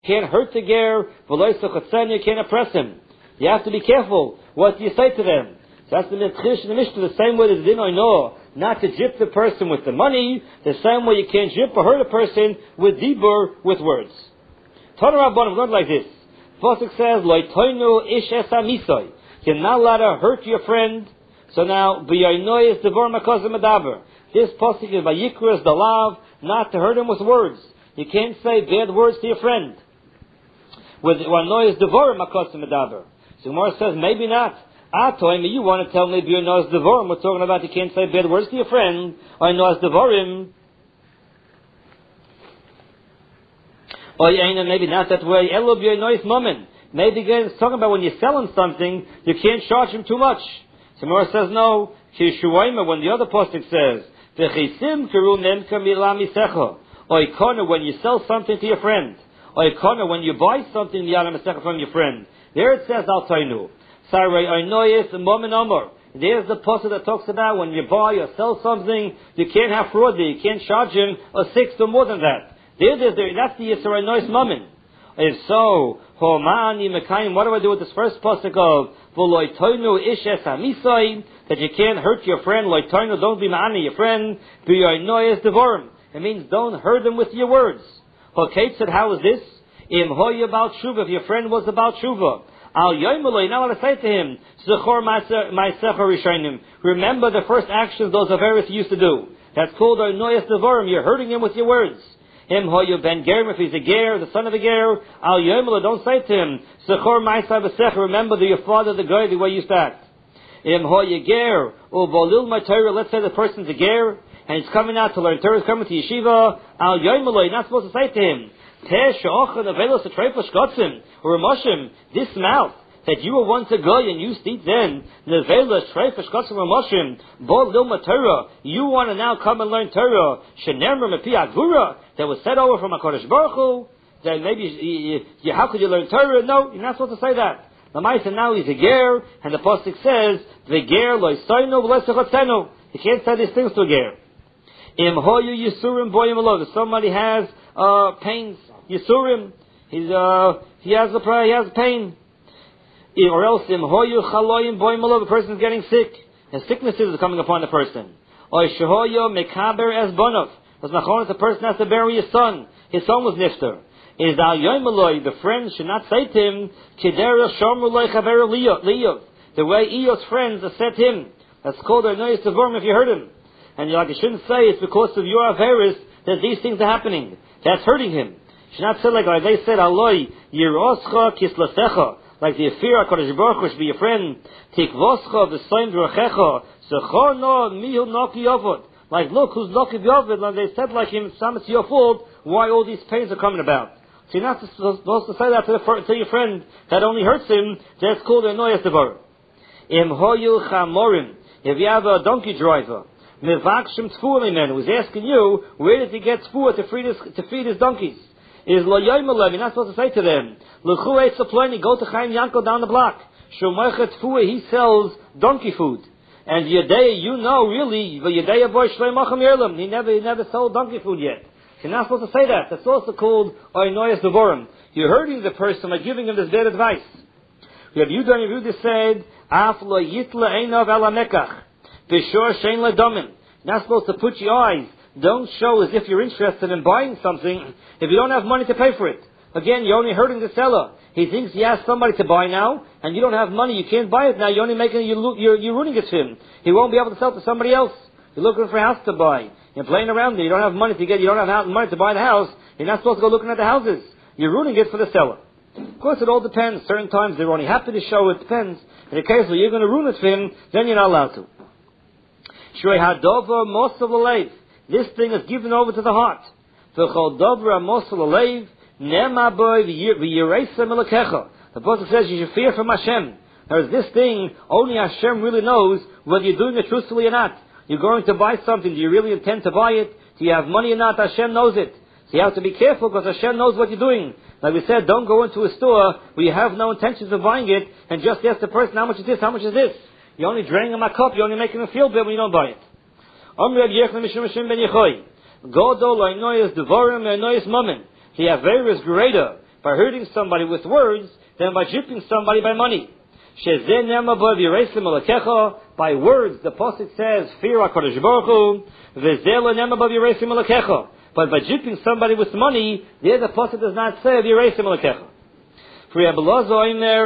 can't hurt the ger, you can't oppress him. You have to be careful. What do you say to them? So that's the Mitchish and the Mishnah, the same way that the din I know not to jip the person with the money, the same way you can't jip or hurt a person with dibur, with words. Tana Rabbanim learned like this. Pasuk says, Loitoinu ish esamisoi. You're not allowed to hurt your friend. So now, b'yainoi is devar makazim adaber. This pasuk is by Yikras Dalav, not to hurt him with words. You can't say bad words to your friend. With Yanoi is devar makazim adaber. So Gemara says, maybe not. Atoim, you want to tell me b'yainoi is devarim. We're talking about you can't say bad words to your friend. Or Yanoi is devarim. Or maybe not that way. Elo b'yainoi is moment. Maybe again, it's talking about when you're selling something, you can't charge him too much. So Gemara says no. When the other pasuk says, when you sell something to your friend, when you buy something from your friend, there it says al tainu. There's the pasuk that talks about when you buy or sell something, you can't have fraud there, you can't charge him a sixth or more than that. That's the Yisrael noise moment. If so, what do I do with this first pasuk of that you can't hurt your friend, don't be ma'ani your friend, it means don't hurt him with your words. Kate said, how is this? If your friend was about tshuva, now what I say to him, remember the first actions those Averis used to do. That's called Noyas Devarim. You're hurting him with your words. If he's a ger, the son of a ger, don't say to him, remember your father, the guy, the way you used to act. Let's say the person's a ger, and he's coming out to learn Torah, he's coming to yeshiva, you're not supposed to say to him, or this mouth, that you were once a guy and you speak then, you want to now come and learn Torah, that was said over from HaKadosh Baruch Hu, then maybe, how could you learn Torah? No, you're not supposed to say that. Lamaisa now he's a ger, and the pasuk says, the ger lo yisoinu v'lo yisochotzenu. You can't say these things to a ger. Im hoyu yisurim boyim alo. If somebody has pains, yisurim, he has pain. Or else im hoyu chaloyim boyim alo. The person is getting sick, and sicknesses are coming upon the person. Or shehoyo mekaber es bonov. Because the person has to bury his son. His son was nifter. Is the friend should not say to him, the way Eos friends have said to him. That's called a noyes devarim if you hurt him. And you shouldn't say it's because of your Averis that these things are happening. That's hurting him. You should not say like they said, Aloi, Yeroscha kislasecha, like the Afir HaKadosh Baruch Hu should be your friend. Tikvoscha v'soim d'rochecha, sechor no mihu noki yovod. Like, look, who's noki yovod, like they said like him, some it's your fault, why all these pains are coming about. So you're not supposed to say that to your friend that only hurts him. That's called a noyes devarim. Im hoyu chamorim. If you have a donkey driver, mevakshim tfuah who's asking you, where did he get tfuah to feed his donkeys? Is lo yoymalev. You're not supposed to say to them, l'chu eitz aploni, go to Chaim Yankel down the block. Shomecha tfuah, he sells donkey food. And Yedei, you know really, Yedei boy shleimacham yerlam. He never sold donkey food yet. You're not supposed to say that. That's also called oinoyas devarim. You're hurting the person by giving him this bad advice. Rabbi Yehuda said, Af lo yitla einav ala mekach, b'shor shein ledomim. You're not supposed to put your eyes. Don't show as if you're interested in buying something if you don't have money to pay for it. Again, you're only hurting the seller. He thinks he has somebody to buy now, and you don't have money. You can't buy it now. You're only you're ruining it to him. He won't be able to sell it to somebody else. You're looking for a house to buy. You're playing around there. You don't have money to you don't have money to buy the house. You're not supposed to go looking at the houses. You're ruining it for the seller. Of course, it all depends. Certain times they're only happy to show. It depends. In the case where you're going to ruin it for him, then you're not allowed to. Shrei hadova mosel alev. This thing is given over to the heart. V'chol dobra mosel alev nema boy v'yireisa melakecha. The Pasuk says you should fear from Hashem. Whereas this thing, only Hashem really knows whether you're doing it truthfully or not. You're going to buy something. Do you really intend to buy it? Do you have money or not? Hashem knows it. So you have to be careful because Hashem knows what you're doing. Like we said, don't go into a store where you have no intentions of buying it and just ask the person, how much is this? How much is this? You're only draining him a cup. You're only making him feel bad when you don't buy it. The Aveira is greater by hurting somebody with words than by duping somebody by money. By words, the Pasuk says, fear HaKadosh Baruch Hu, but by duping somebody with money, there the Pasuk does not say, V'yireisim Alekecha. For Rebbe Lozo in there,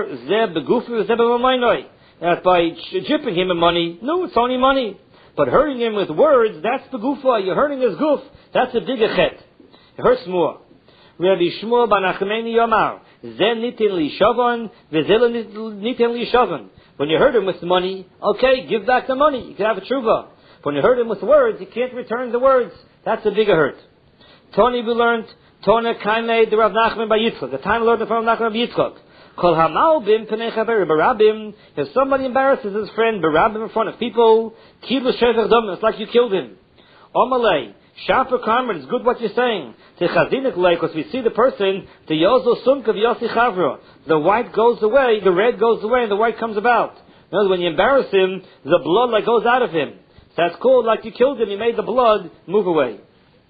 that by duping him in money, no, it's only money. But hurting him with words, that's the gufa. You're hurting his guf. That's a bigger chet. It hurts more. Rabbi Shmuel ben Achmeni Yomar, Zen nitin li shavan, v'zel nitin li shavan. When you hurt him with money, okay, give back the money. You can have a tshuva. When you hurt him with words, you can't return the words. That's a bigger hurt. Tony, we learned, Tone Kaimei, the Rav Nachman by Yitzchak. The time learned from Rav Nachman by Yitzchak. Kol hamal bim penei chaver barabim. If somebody embarrasses his friend barabim in front of people, kilu shevach dom, it's like you killed him. Omalei, sharper karma, it's good what you're saying. Techazinik lei, because we see the person, the yozo sumka v'yosi chavra. The white goes away, the red goes away, and the white comes about. In other words, when you embarrass him, the blood like goes out of him. So that's called like you killed him, you made the blood move away.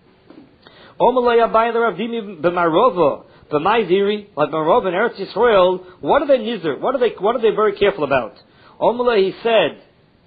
Omalei abayim the ravdimi b'marova. But my ziri, like Marov and Eretz Yisrael, what are they nizir? What are they very careful about? Omele, he said,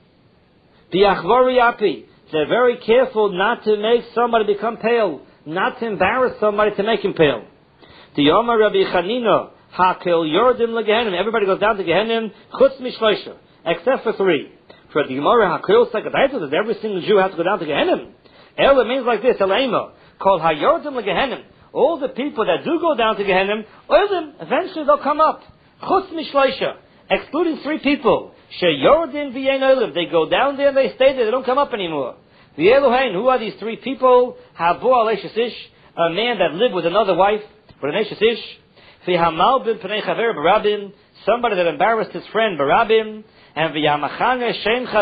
Biachvari api. They're very careful not to make somebody become pale, not to embarrass somebody to make him pale. The Yoma Rabbi Chanina, Hakel Yordim leGehenim. Everybody goes down to Gehenim, Chutz Mishleisha, except for 3. For the Gemara Hakel Sekadaita, that every single Jew has to go down to Gehenim. Ela means like this, Elaima, called Hayordim leGehenim. All the people that do go down to Gehenim, eventually they'll come up. Chutz Mishleisha, excluding 3 people. Sheyordim v'yein olim. They go down there and they stay there. They don't come up anymore. V'yeluhain, who are these 3 people? Havu aleishas ish, a man that lived with another wife, with an eishas ish. V'hamal bin pnei chaver barabim, somebody that embarrassed his friend barabim. And v'yamachane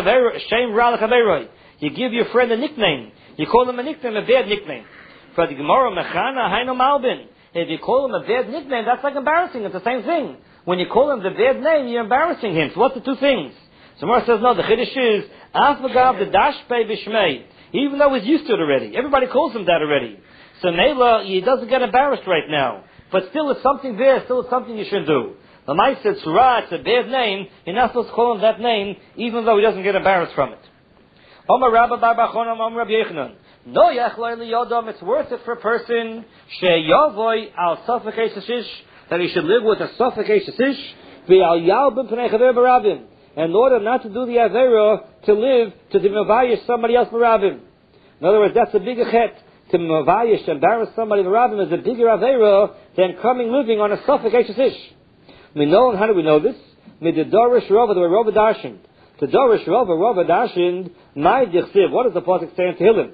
shem ra l'chaveroi. You give your friend a nickname. You call him a nickname, a bad nickname. For the Gemara, Mechana Haino Malbin. If you call him a bad nickname, that's like embarrassing. It's the same thing. When you call him the bad name, you're embarrassing him. So what's the 2 things? So Gemara says, no, the Chiddush is, Afagav the Dashpei Bishmei. Even though he's used to it already. Everybody calls him that already. So Mela, he doesn't get embarrassed right now. But still it's something there, still it's something you should do. The Mike said, Surah, it's a bad name. You're not supposed to call him that name, even though he doesn't get embarrassed from it. Omar Rabba Bar Bachonam, Omar Rabbi Yechanan. No yachloi liyodom, it's worth it for a person, sheyavoi al sofek ish, that he should live with a sofek ish, v'al yalbim pnei chaver barabim, in order not to do the avera, to live, to mavayish somebody else barabim. In other words, that's a bigger chet, to mavayish, to embarrass somebody barabim is a bigger avera than coming living on a sofek ish. We know, how do we know this? Mididorish Rova, the way Rova darshan. To Dorish Rova darshan, my dichsiv, what does the pasuk say in Tehillim?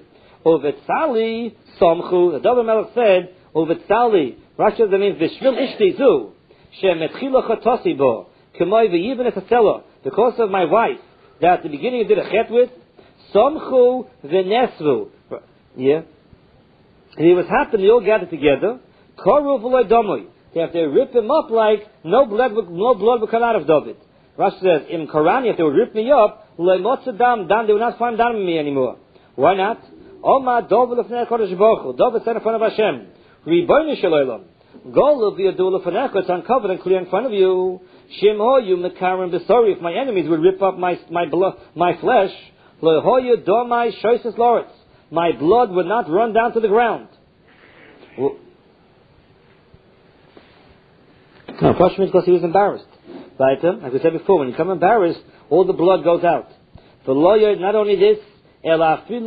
Uvetzali somchu. The David Melech said, Uvetzali. Rashi says, that means Vishvil ishti zu. Shemetchila chatosi bo. K'moi v'yivin etasela. Because of my wife, that at the beginning I did a chet with, somchu v'nesvu. Yeah. And it was happening, they all gathered together. Koru v'loi domoi. They have to rip him up like no blood would come out of David. Rashi says, in Korani, if they would rip me up, loy motza dam, they would not find dam in me anymore. Why not? Oma Dov l'fnei HaKadosh Baruch Hu. Dov is in front of Hashem. Ribono shel olam. Gol v'yadu l'fnecha. It's uncovered and clear in front of you. Shem hoyu mekarim b'sori. If my enemies would rip up my blood, my flesh, lo hoyu domai shoyses loretz. My blood would not run down to the ground. No, Pashmi because he was embarrassed. Right? Like we said before, when you become embarrassed, all the blood goes out. The lawyer, not only this, even at the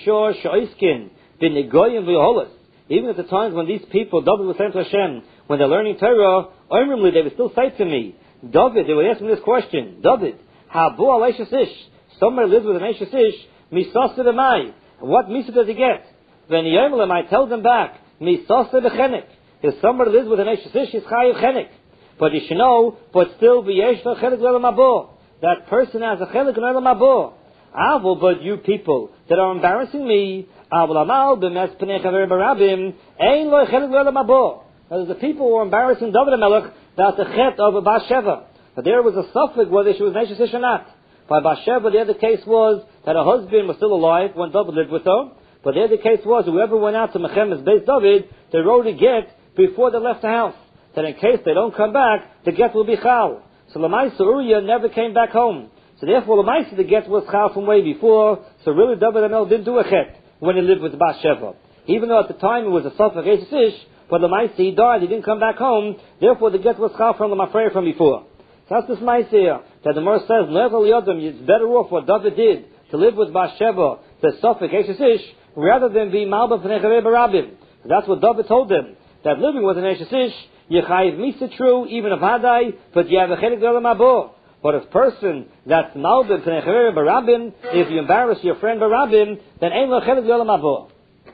times when these people, David was saying to Hashem, when they're learning Torah, they would still say to me, David, they would ask me this question, David, somebody lives with an Eishes Ish, misasa demai. What misa does he get? When I tell them back, misasa dechenek. If somebody lives with an Eishes Ish, he's chayiv chenek. But you should know, but still, that person has a chenek in olam habo. But you people that are embarrassing me, there's the people who are embarrassing David HaMelech, that's the chet of Bathsheba. But there was a suffix whether she was Eishes Ish or not. By Bathsheba, the other case was that her husband was still alive when David lived with her. But the other case was whoever went out to Mechem as Beis David, they wrote a get before they left the house. that in case they don't come back, the get will be chal. So Lamaisa Uriah never came back home. So therefore Lamaisa the get was chal from way before, so really David HaMelech didn't do a chet when he lived with Bathsheba. Even though at the time it was a Safek Eish, but Lamaisa he died, he didn't come back home, therefore the get was chal from the Mafreya from before. So that's this Maisa here, that the Mer says, Level Yodam, it's better off what David did, to live with Bathsheba, the Safek Eish, rather than be Malba Pnei Chavei Barabim. That's what David told them, that living with an Eish, you chayiv misa true, even of Hadai, but you have a chelik d'olam haba. But if person that's malbim pnei chavei barabim, if you embarrass your friend barabim, then ain't lo chelik d'olam haba.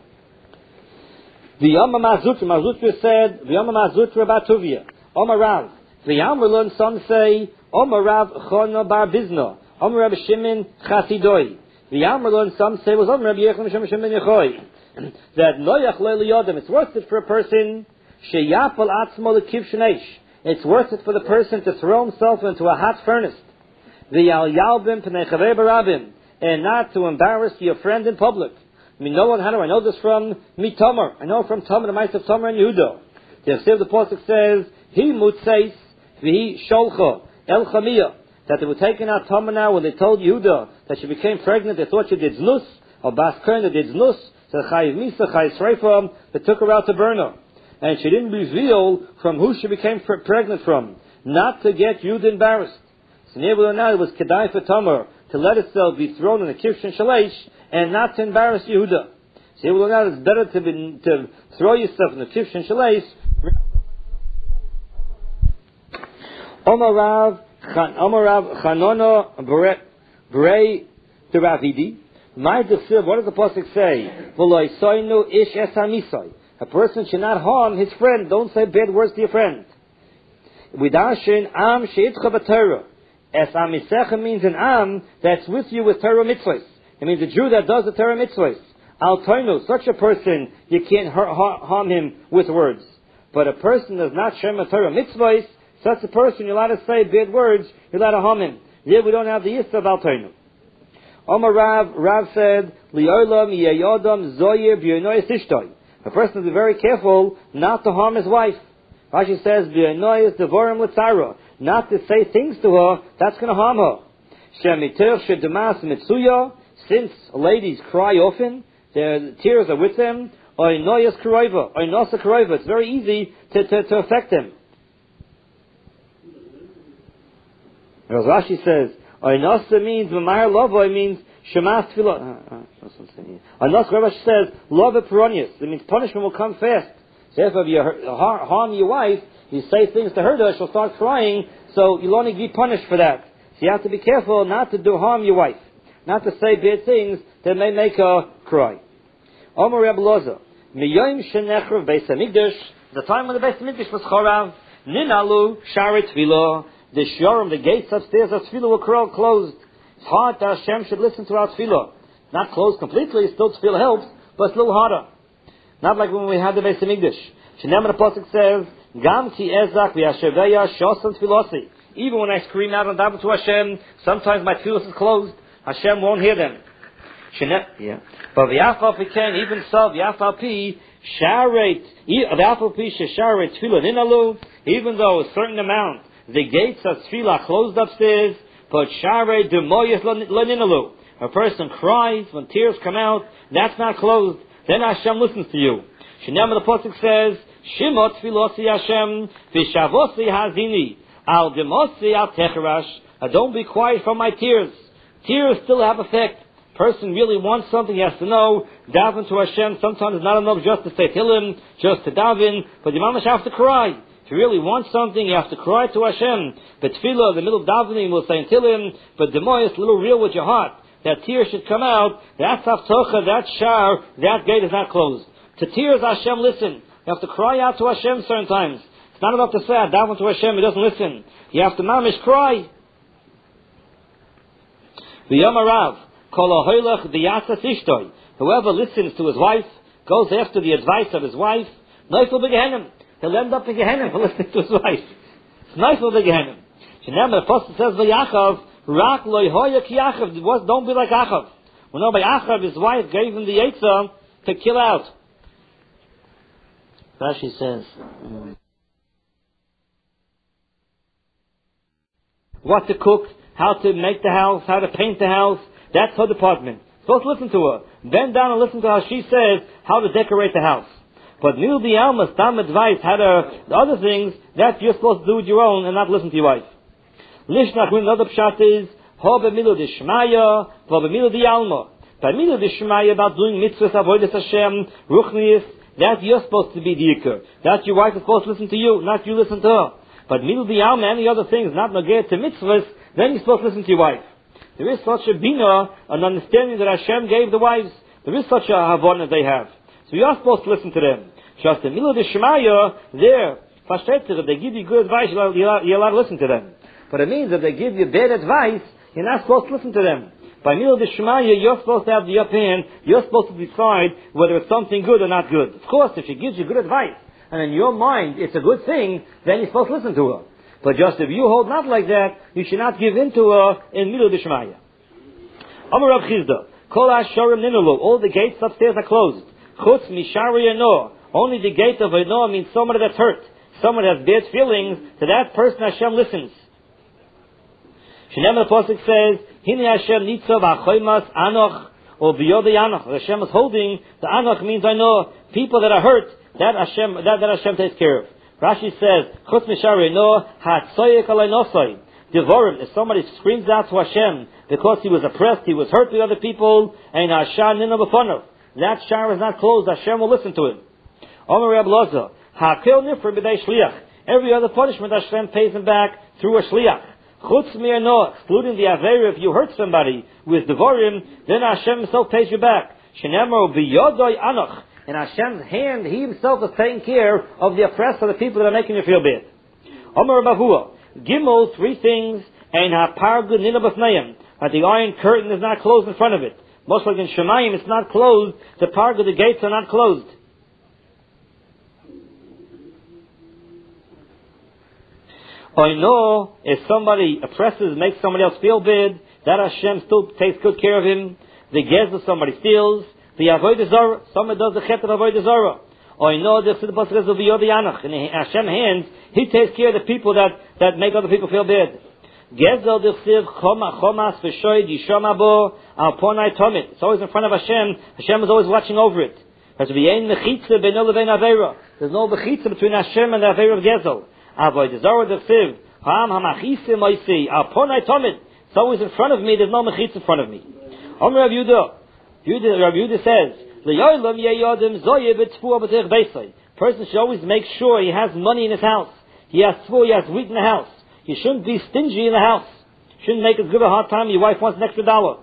The Yom Mazutra said, the Yom Mazutra Batuvia, Omar Rav, the Yamrulun, some say, Omar Rav Chono Bar Bizno, Omar Rav Shimon Chasidoi. The Yamrulun, some say, was Omar Rav Yechon Shimon Yechoi. That lo yachloi liyodem, it's worth it for a person, sheyapal atzmo lekivshin eish. It's worth it for the person to throw himself into a hot furnace. V'yal yalbim pnei chavei barabim, and not to embarrass your friend in public. I mean, no one, how do I know this from Tamar? I know from Tamar, the mice of Tamar and Yehuda. The Pasuk says, he mutzeis v'hi sholcha el chamiyah, that they were taking out Tamar now when they told Yehuda that she became pregnant, they thought she did znus, or Bas Kern that did znus, so chayiv misa, chayiv sreifam, they took her out to burn her. And she didn't reveal from who she became pregnant from, not to get Yud embarrassed. So now it was kedai for Tamar to let itself be thrown in a kivshin shalish and not to embarrass Yehuda. So now it's better to throw yourself in the kivshin shalish. Omar Rav Chanono Brei de Ravidi. My desir, what does the pasuk say? V'lo isoinu ish es hamisai. A person should not harm his friend. Don't say bad words to your friend. Vidashin am sheitcha b'Torah. Es amisecha means an am that's with you with Torah mitzvahs. It means a Jew that does the Torah mitzvahs. Al toinu, such a person, you can't harm him with words. But a person does not shema Torah mitzvahs, such a person, you're allowed to say bad words, you're allowed to harm him. Here we don't have the yisra of al toinu. Omar Rav said, Li'olam yeyodam zoyer b'yonoyes ishtoi. A person has to be very careful not to harm his wife. Rashi says, "B'yanoyes devorim l'tzara," not to say things to her that's going to harm her. Shemiter shedemas mitzuya, since ladies cry often, their tears are with them. Oynoyes karoiva, oynosa karoiva. It's very easy to affect them. As Rashi says, oynosa means v'mayar lovoi means shemas tefillah. Anas Rashi says, love it peronius. It means punishment will come fast. So if you harm your wife, you say things to her, she'll start crying, so you'll only be punished for that. So you have to be careful not to harm your wife. Not to say bad things that may make her cry. Omer Reb Loza, Miyom shenechrav Beis Hamikdash, the time when the Beis Hamikdash was chorav, ninalu sharet tefillah, the shorim, the gates upstairs of tefillah were closed. It's hard that Hashem should listen to our tefillah. Not closed completely, still tefillah helps, but it's a little harder. Not like when we had the Beis Hamikdash. Shneim the pasuk says, Gam ki ezak v'yasheveya shosan tefillosi. Even when I scream out and daven to Hashem, sometimes my tefillah is closed. Hashem won't hear them. But v'yafal pi even so, v'yafal pi sharet, v'yafal pi shesharet tefillah ninalu, even though a certain amount, the gates of tefillah closed upstairs, but sharet demoyes laninalu. A person cries when tears come out, that's not closed. Then Hashem listens to you. Shneim the pasuk says, Shimot tfilosi Hashem v'shavosi hazini al demosi al techerash. Don't be quiet from my tears. Tears still have effect. Person really wants something, he has to know. Daven to Hashem sometimes is not enough just to say Tehillim, just to daven, but you mamash have to cry. If you really want something, you have to cry to Hashem. But tefillah, the middle of davening, will say Tehillim, but demoyes, a little real with your heart. That tears should come out, that's haftocha, that shar, that gate is not closed. To tears, Hashem listen. You have to cry out to Hashem certain times. It's not enough to say, daven to Hashem, He doesn't listen. You have to mamish cry. V'yamarav, kol ahoylach diyatzas ishtoi. Whoever listens to his wife, goes after the advice of his wife, neifel b'gehenim. He'll end up in Gehenim for listening to his wife. It's neifel b'gehenim. Shneim the apostle says, v'yachav, Rak loy hoya ki Achav. Don't be like Achav. We know by Achav, his wife gave him the Yetzer to kill out. Rashi says, what to cook, how to make the house, how to paint the house. That's her department. Supposed to listen to her. Bend down and listen to how she says how to decorate the house. But Mil the Alma, Stam advice, how to, the other things, that you're supposed to do with your own and not listen to your wife. Lishnach, when another pshat is, Ho b'milu d'shmaya, Ho b'milu the Alma. By milu d'shmaya, about doing mitzvahs, avodas Hashem, ruchnius, that you're supposed to be the ikar. That your wife is supposed to listen to you, not you listen to her. But milu the Alma, any other things, not negate to mitzvahs, then you're supposed to listen to your wife. There is such a bina, an understanding that Hashem gave the wives. There is such a havana they have. So you are supposed to listen to them. Just the milu d'shmaya, there, if they give you good advice, you're allowed to listen to them. But it means if they give you bad advice, you're not supposed to listen to them. By milu d'shmaya, you're supposed to have the upper hand. You're supposed to decide whether it's something good or not good. Of course, if she gives you good advice, and in your mind it's a good thing, then you're supposed to listen to her. But just if you hold not like that, you should not give in to her in milu d'shmaya. Amar Rav Chizda, Kol Hasharim Ninulu, all the gates upstairs are closed. Chutz Mishari Eno, only the gate of Eno means somebody that's hurt, someone that has bad feelings, to that person Hashem listens. Shinem the Pasuk says, Hine Hashem Nitzav HaChoymas Anoch, or Biyodei Anoch. Hashem is holding, the Anoch means I know, people that are hurt, that Hashem takes care of. Rashi says, Chutz Mishari Eno, HaTzoyek Alei Nosoi. Devorim, if somebody screams out to Hashem because he was oppressed, he was hurt with other people, and Hashem Nino B'Fonov, that shower is not closed, Hashem will listen to him. Omer Reb Loza, Ha'kel Nifra B'dei Shliach. Every other punishment Hashem pays him back through a Shliach. Chutz Mi'ano, excluding the Aveira, if you hurt somebody with Devorim, then Hashem himself pays you back. Shenemar B'yodoi Anoch. In Hashem's hand, he himself is taking care of the oppressed, of the people that are making you feel bad. Omer Bavua, Gimel, three things, and Ha'pargu Nino B'Fneim, that the iron curtain is not closed in front of it. Most like in Shemayim, it's not closed, the Pargu, the gates are not closed. I know if somebody oppresses, makes somebody else feel bad, that Hashem still takes good care of him. The Gezer somebody steals, the Avodah Zarah, somebody does the Chet of Avodah Zarah. I know the Pasuk says of Yod Yanach. In Hashem's hands, He takes care of the people that make other people feel bad. Gezel d'chsiv chomas v'shoyd yishama bo al ponai tomit. It's always in front of Hashem. Hashem is always watching over it. There's no bechitza between Hashem and the Aveira of Gezel. Avodah Zarah d'chsiv ham hamachisim oisi al ponai tomit. It's always in front of me. There's no mechitza in front of me. Omer Rav Yehuda. Rav Yehuda says, person should always make sure he has money in his house. He has tzvur, he has wheat in the house. You shouldn't be stingy in the house. You shouldn't make it give a hard time. Your wife wants an extra $1.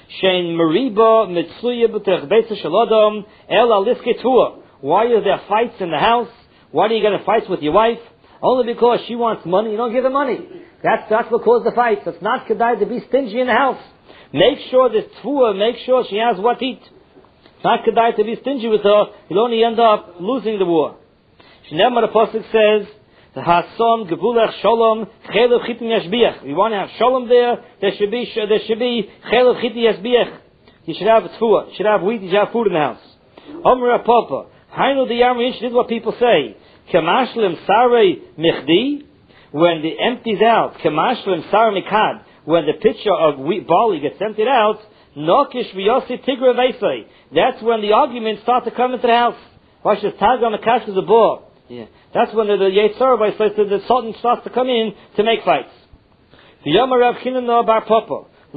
Why is there fights in the house? Why do you get in fights with your wife? Only because she wants money, you don't give her money. That's what caused the fights. It's not kedai to be stingy in the house. Make sure this tzvur, make sure she has what to eat. It's not kedai to be stingy with her. You'll only end up losing the war. Shneimar the Pasuk says, Hasom gevulech shalom chelev chitin yashbiach. We want to have shalom there. There should be chelev chitin yashbiach. You should have tzvur. You should have wheat. You should have food in the house. Omer Papa. Hainu the Yamrish. This is what people say. Kamashlim sarei michdi. When it empties out. Kamashlim sarei mikad. When the pitcher of wheat barley gets emptied out. Nokish v'yosi tigra veisei. That's when the arguments start to come into the house. Wash the tag on the kash is a boar. Yeah. That's when the Yetzirah says that the Sultan starts to come in to make fights. The Yom Rav Chinana Bar Papa. A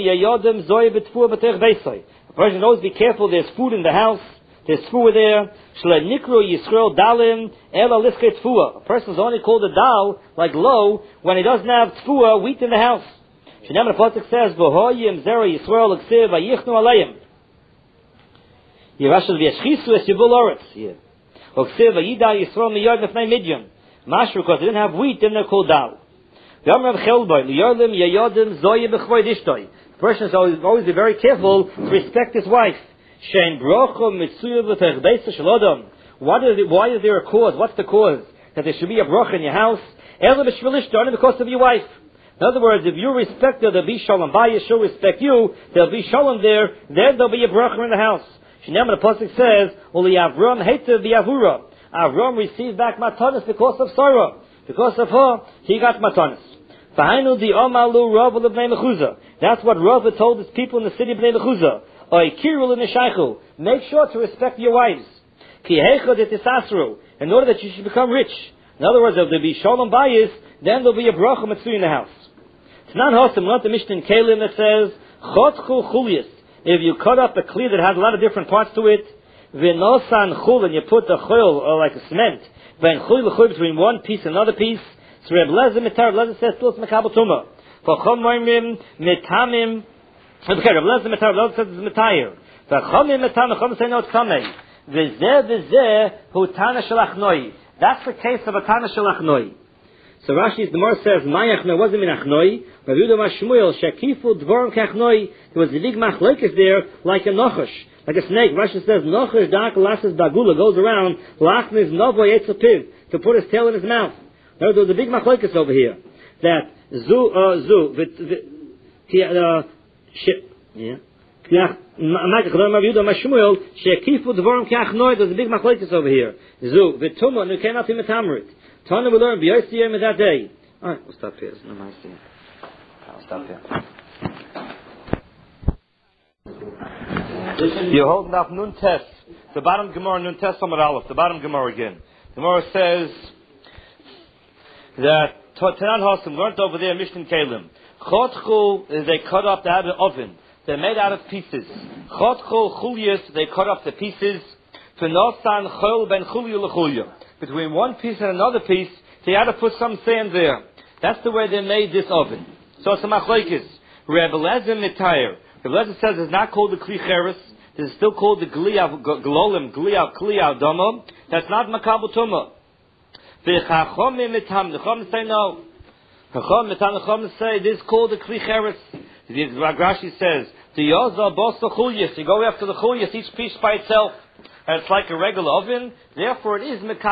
person should always be careful, there's food in the house, there's food there. A person is only called a dal, like low, when he doesn't have tfuah, wheat in the house. Shinam the Pasuk says, V'hoyim zera Yisrael l'ksiv v'yichnu aleim. Yerashal v'yashchisu es yivul oretz. Because they didn't have wheat, then they're called dal. The person is always be very careful to respect his wife. Why is there a cause? What's the cause? That there should be a bracha in your house? Only because of your wife. In other words, if you respect her, there'll be shalom. Bayis she'll respect you, there'll be shalom there, then there'll be a bracha in the house. Shinam the Pasuk says, Uli Avram hated the Avura. Avram received back matanis because of Sarah. Because of her, he got matanis. V'hainu di omalu Rava l'bnei Mechuzah. That's what Rava told his people in the city of Bnei Mechuzah. Oy kirul l'neshaychu. Make sure to respect your wives. Ki heicha detisasru. In order that you should become rich. In other words, if there be shalom bayis, then there'll be a bracha mitzvah in the house. It's not hosam, not the Mishnah in Kalim that says, chotchu chulius. If you cut up a kli that has a lot of different parts to it, v'nosan chul, and you put the chul, or like a cement, v'en chul l'chul between one piece and another piece, so Reb Lezer mitar, Reb Lezer says, still it's mekabel tumah. V'chom moimim, mitamim, okay, Reb Lezer mitar, Reb Lezer says it's mitayir. V'chomim mitamim, v'chom say no, it's kamei. V'zeh hu tana shalachnoi. That's the case of a tana shalachnoi. So Rashi's Gemara says, Mayachnoi wasn't in Achnoi, but Yehuda Mashmuel, Shakifu Dvorim Kachnoi, there was a big machlokes there, like a nochash, like a snake. Rashi says, Nochash Dak Lasses Bagula goes around, Lachnis Novo Yetzapiv, to put his tail in his mouth. There was a big machlokes over here, that there's a big machlokes over here. Zu, Vituma, Nu cannot be Metamrit. Tana will learn b'yosiyim in that day. All right, we'll stop here. It's not nice thing. I'll stop here. You're holding up Nun Test. The bottom Gemara, Nun Test Amar Aleph. The bottom Gemara again. The Gemara says that Tanan Hosim learned over there Mishnah Kalim. Chotchu is they cut up, they have an oven. They're made out of pieces. Chotchu chulius, they cut up the pieces. Fenosan chol ben chulyu l'chulyu. Between one piece and another piece, they had to put some sand there. That's the way they made this oven. So it's a machlokes. Reb Lezer mitayir. Reb Lezer says it's not called the kli cheres. This is still called the gliav glolim, gliav domo. That's not makabel tumah. V'chachomim mitam. The chachomim say no. Chachomim mitam. The chachomim say this is called the kli cheres. Rashi says the yoza bosa chulyas. You go after the chulyas, each piece by itself. And it's like a regular oven. Therefore, it is makabel.